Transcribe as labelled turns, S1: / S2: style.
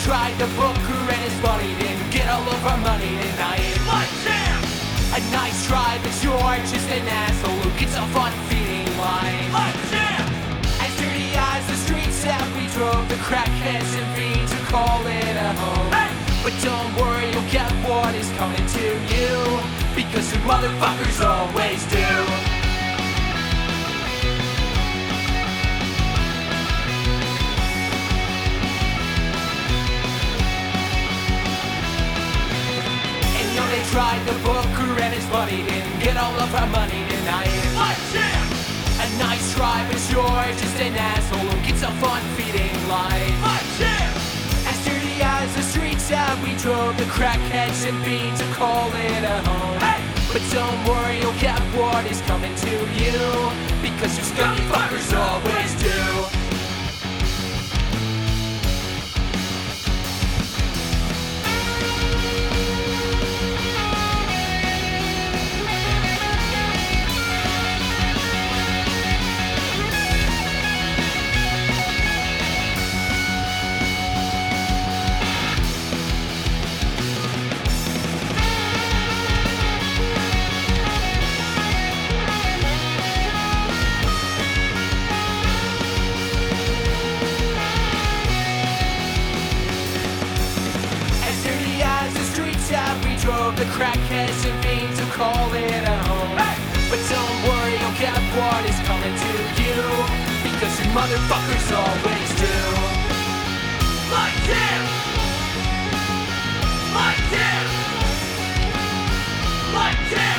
S1: tried to book her and his buddy didn't get all of our money tonight.
S2: Like Jam!
S1: A nice try, but you're just an asshole who gets off on feeding lines.
S2: Like Jam!
S1: As dirty as the streets that we drove, the crackheads and fiends who call it a home.
S2: Hey!
S1: But don't worry, you'll get what is coming to you, because you motherfuckers always do. They tried to book her and his buddy didn't get all of our money tonight.
S2: Like Jam!
S1: A nice try, but you're just an asshole who gets off on feeding lies.
S2: Like Jam!
S1: As dirty as the streets that we drove, the crackheads and fiends to call it a home.
S2: Hey!
S1: But don't worry, you'll get what is coming to you, because you scummy fuckers always do. Drove the crackheads and fiends to call it a home.
S2: Hey!
S1: But don't worry, you'll get what is coming to you, because you motherfuckers always do.
S2: Like Jam! Like Jam! Like Jam!